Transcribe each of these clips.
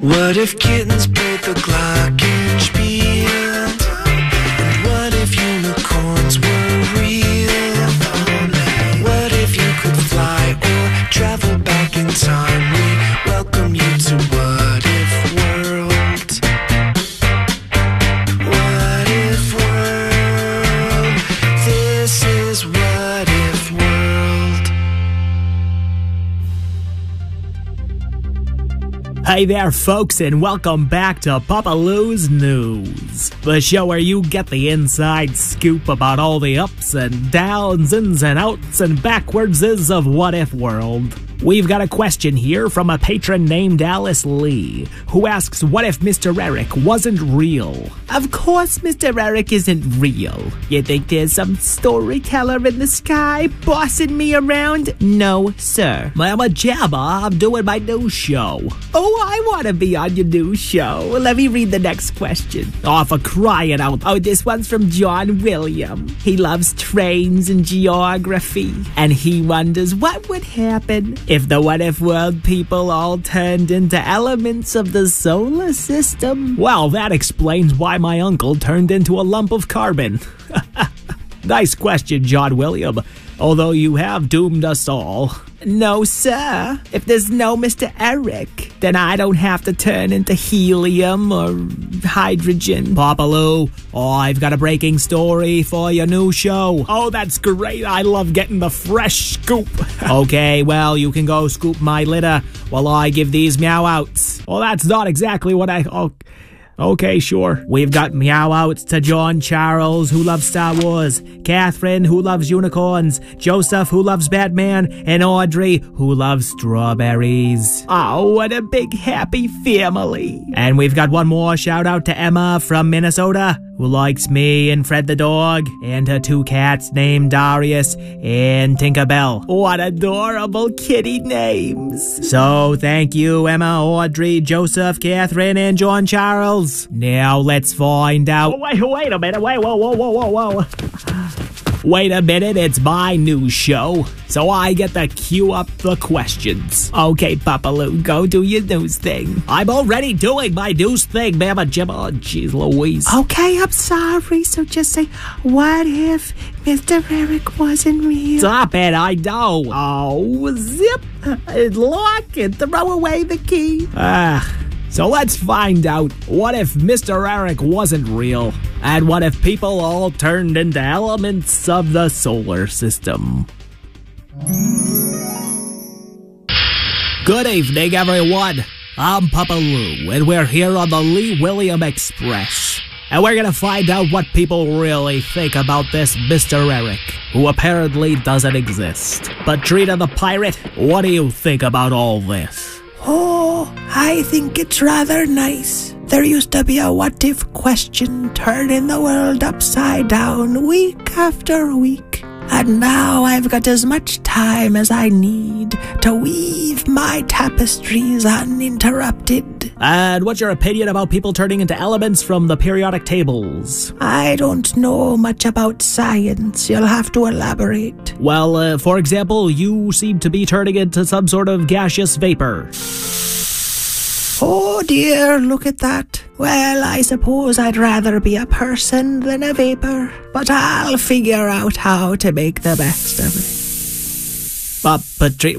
What if kittens played the glockenspiel? And what if unicorns were real? What if you could fly or travel back in time? We welcome you to What If World. What If World? This is What If World. Hey there, folks, and welcome back to Papa Lou's News, the show where you get the inside scoop about all the ups and downs, ins and outs, and backwardses of What If World. We've got a question here from a patron named Alice Lee, who asks, what if Mr. Eric wasn't real? Of course Mr. Eric isn't real. You think there's some storyteller in the sky bossing me around? No, sir. Mama Jabba, I'm doing my new show. Oh, I want to be on your new show. Let me read the next question. Oh, for crying out. Oh, this one's from John William. He loves trains and geography, and he wonders what would happen if the What If World people all turned into elements of the solar system. Well, that explains why my uncle turned into a lump of carbon. Nice question, John William, although you have doomed us all. No, sir. If there's no Mr. Eric, then I don't have to turn into helium or hydrogen. Papa Lou, I've got a breaking story for your new show. Oh, that's great. I love getting the fresh scoop. Okay, well, you can go scoop my litter while I give these meow outs. Well, that's not exactly what I... Okay, sure. We've got meow outs to John Charles, who loves Star Wars, Catherine, who loves unicorns, Joseph, who loves Batman, and Audrey, who loves strawberries. Oh, what a big happy family. And we've got one more shout out to Emma from Minnesota, who likes me and Fred the dog, and her two cats named Darius and Tinkerbell. What adorable kitty names. So thank you, Emma, Audrey, Joseph, Catherine, and John Charles. Now let's find out. Wait a minute. Whoa. Wait a minute, it's my new show, so I get to cue up the questions. Okay, Papa Lou, go do your news thing. I'm already doing my news thing, Mama Jimma. Jeez Louise. Okay, I'm sorry, so just say, what if Mr. Eric wasn't real? Stop it, I know. Oh, zip, lock and throw away the key. So let's find out, what if Mr. Eric wasn't real? And what if people all turned into elements of the solar system? Good evening, everyone. I'm Papa Lou, and we're here on the Lee William Express. And we're gonna find out what people really think about this Mr. Eric, who apparently doesn't exist. But Trina the Pirate, what do you think about all this? Oh, I think it's rather nice. There used to be a what-if question turning the world upside down week after week. And now I've got as much time as I need to weave my tapestries uninterrupted. And what's your opinion about people turning into elements from the periodic tables? I don't know much about science. You'll have to elaborate. Well, for example, you seem to be turning into some sort of gaseous vapor. Oh dear, look at that. Well, I suppose I'd rather be a person than a vapor, but I'll figure out how to make the best of it.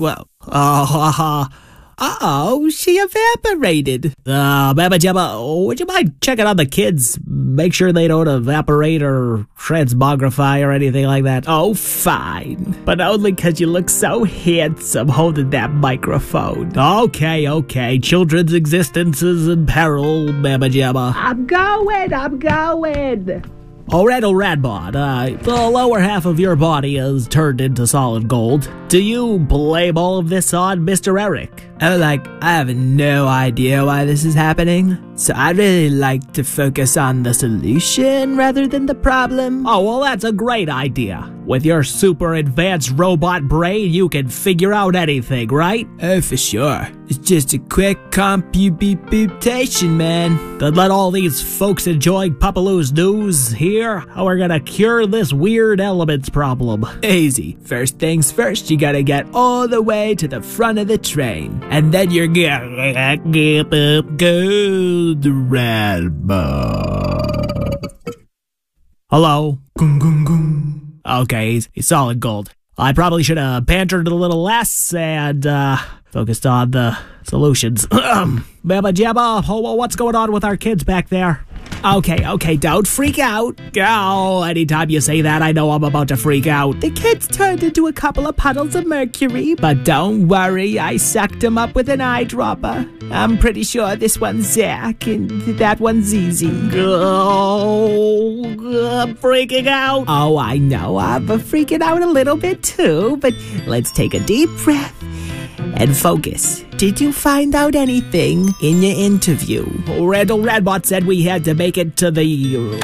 She evaporated. Mama Jabba, would you mind checking on the kids? Make sure they don't evaporate or transmogrify or anything like that. Oh, fine. But only 'cause you look so handsome holding that microphone. Okay. Children's existence is in peril, Mama Jabba. I'm going. Alright, Radbot, the lower half of your body is turned into solid gold. Do you blame all of this on Mr. Eric? I have no idea why this is happening. So I'd really like to focus on the solution rather than the problem. Oh, well, that's a great idea. With your super advanced robot brain, you can figure out anything, right? Oh, for sure. It's just a quick computation, man. Then let all these folks enjoying Papaloo's news hear how we're gonna cure this weird elements problem. Easy. First things first, you gotta get all the way to the front of the train. And then you're gonna get up gold robot. Hello? Gung, gung, gung. Okay, he's solid gold. I probably should have bantered a little less and focused on the solutions. Baba Jabba, what's going on with our kids back there? Okay, don't freak out. Oh, anytime you say that, I know I'm about to freak out. The kids turned into a couple of puddles of mercury, but don't worry, I sucked them up with an eyedropper. I'm pretty sure this one's Zach and that one's Zizi. Oh, I'm freaking out. Oh, I know, I'm freaking out a little bit too, but let's take a deep breath and focus. Did you find out anything in your interview? Randall Radbot said we had to make it to the... You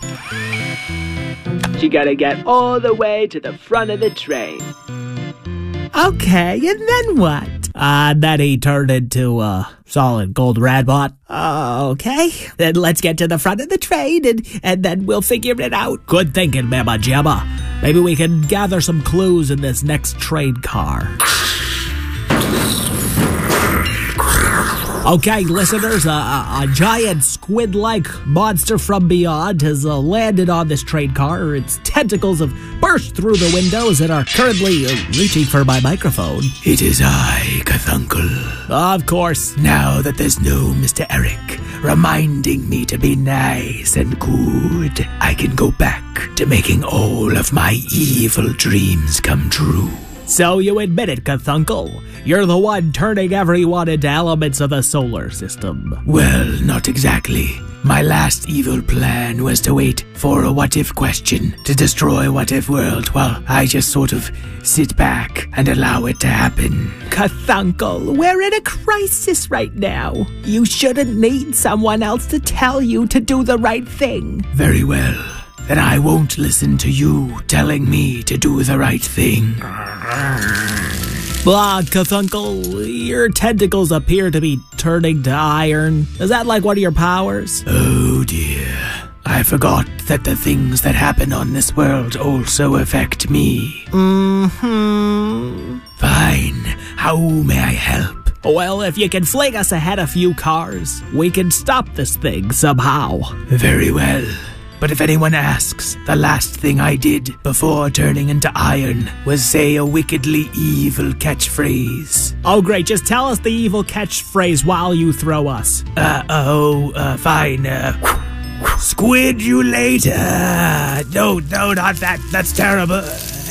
gotta get all the way to the front of the train. Okay, and then what? Then he turned into a solid gold Radbot. Okay, then let's get to the front of the train and then we'll figure it out. Good thinking, Baba Jabba. Maybe we can gather some clues in this next train car. Okay, listeners, a giant squid-like monster from beyond has landed on this train car. Its tentacles have burst through the windows and are currently reaching for my microphone. It is I, Cthulhu. Of course. Now that there's no Mr. Eric reminding me to be nice and good, I can go back to making all of my evil dreams come true. So you admit it, Cthulhu. You're the one turning everyone into elements of the solar system. Well, not exactly. My last evil plan was to wait for a what-if question to destroy what-if world while I just sort of sit back and allow it to happen. Cthulhu, we're in a crisis right now. You shouldn't need someone else to tell you to do the right thing. Very well. Then I won't listen to you telling me to do the right thing. Blah, Cthulhu, your tentacles appear to be turning to iron. Is that like one of your powers? Oh dear. I forgot that the things that happen on this world also affect me. Mm-hmm. Fine. How may I help? Well, if you can fling us ahead a few cars, we can stop this thing somehow. Very well. But if anyone asks, the last thing I did before turning into iron was say a wickedly evil catchphrase. Oh great, just tell us the evil catchphrase while you throw us. Fine. Squid you later. No, not that. That's terrible.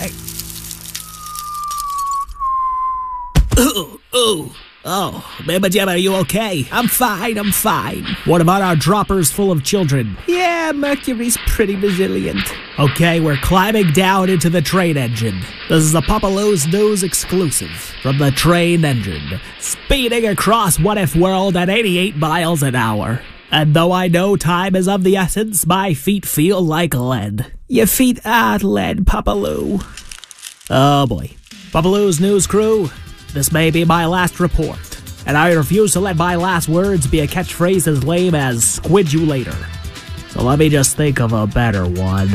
Oh, Baba Jabba, are you okay? I'm fine. What about our droppers full of children? Yeah, Mercury's pretty resilient. Okay, we're climbing down into the train engine. This is a Papaloo's News exclusive from the train engine, speeding across What If World at 88 miles an hour. And though I know time is of the essence, my feet feel like lead. Your feet are lead, Papaloo. Oh boy. Papaloo's News crew, this may be my last report, and I refuse to let my last words be a catchphrase as lame as "squid you later." So let me just think of a better one.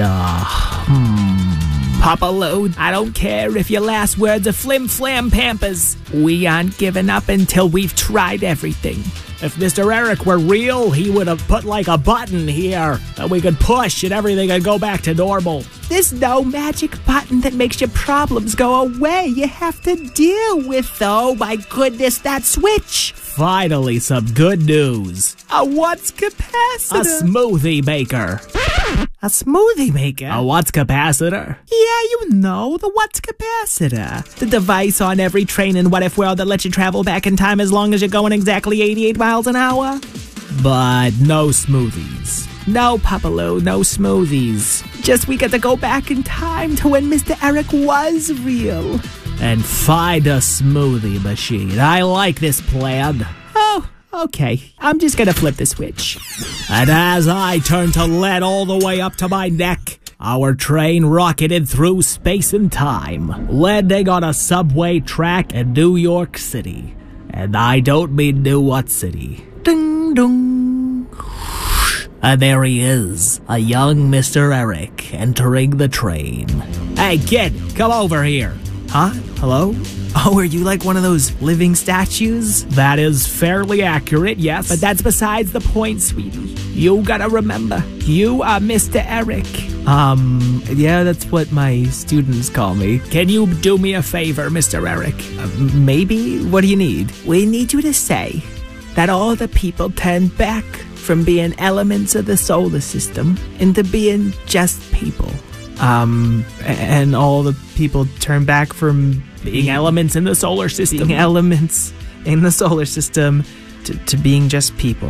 Papaloo, I don't care if your last words are flim flam pampers. We aren't giving up until we've tried everything. If Mr. Eric were real, he would have put like a button here that we could push and everything would go back to normal. There's no magic button that makes your problems go away. You have to deal with, oh my goodness, that switch. Finally, some good news. A what's capacitor? A smoothie maker. A smoothie maker? A what's capacitor? Yeah, you know, the what's capacitor. The device on every train in What If World that lets you travel back in time as long as you're going exactly 88 miles an hour. But no smoothies. No, Papaloo, no smoothies. Just we get to go back in time to when Mr. Eric was real. And find a smoothie machine. I like this plan. Oh, Okay, I'm just gonna flip the switch. And as I turned to lead all the way up to my neck, our train rocketed through space and time, landing on a subway track in New York City. And I don't mean New what city. Ding dong. And there he is, a young Mr. Eric, entering the train. Hey kid, come over here. Huh? Hello? Oh, are you like one of those living statues? That is fairly accurate, yes. But that's besides the point, sweetie. You gotta remember, you are Mr. Eric. Yeah, that's what my students call me. Can you do me a favor, Mr. Eric? Maybe? What do you need? We need you to say that all the people turned back from being elements of the solar system into being just people. And all the people turn back from being elements in the solar system. Being elements in the solar system to being just people.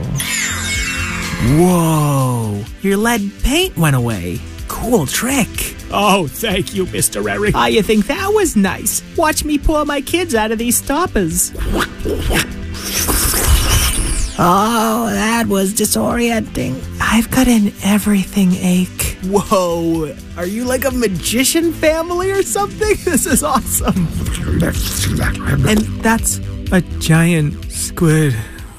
Whoa! Your lead paint went away. Cool trick. Oh, thank you, Mr. Eric. Oh, you think that was nice? Watch me pull my kids out of these stoppers. Oh, that was disorienting. I've got an everything ache. Whoa, are you like a magician family or something? This is awesome. And that's a giant squid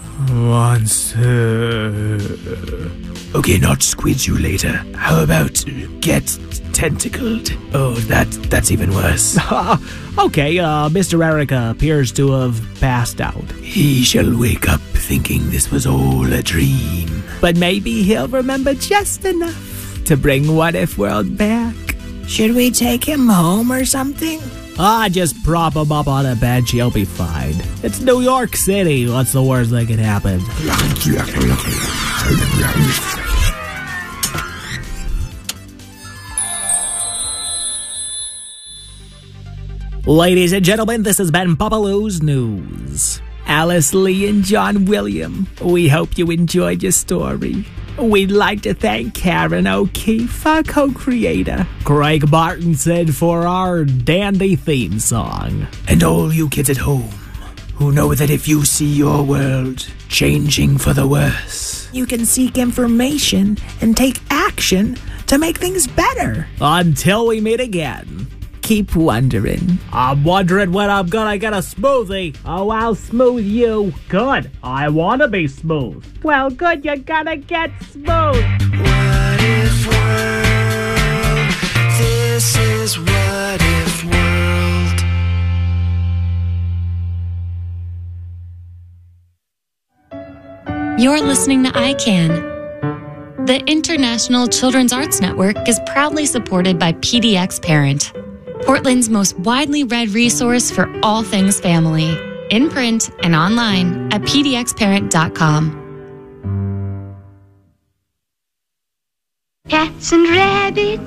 monster. Okay, not squids you later. How about get tentacled? Oh, that's even worse. Okay, Mr. Eric appears to have passed out. He shall wake up thinking this was all a dream. But maybe he'll remember just enough to bring What If World back. Should we take him home or something? Just prop him up on a bench, he'll be fine. It's New York City, what's the worst that could happen? Ladies and gentlemen, this has been Papa Lou's News. Alice Lee and John William, we hope you enjoyed your story. We'd like to thank Karen O'Keefe, our co-creator. Craig Martinson for our dandy theme song. And all you kids at home who know that if you see your world changing for the worse, you can seek information and take action to make things better. Until we meet again. Keep wondering. I'm wondering when I'm gonna get a smoothie. Oh, I'll smooth you. Good. I wanna be smooth. Well, good, you're gonna get smooth. what if world? This is what if world. You're listening to ICANN. The International Children's Arts Network is proudly supported by PDX Parent, Portland's most widely read resource for all things family, in print and online at pdxparent.com. Cats and rabbits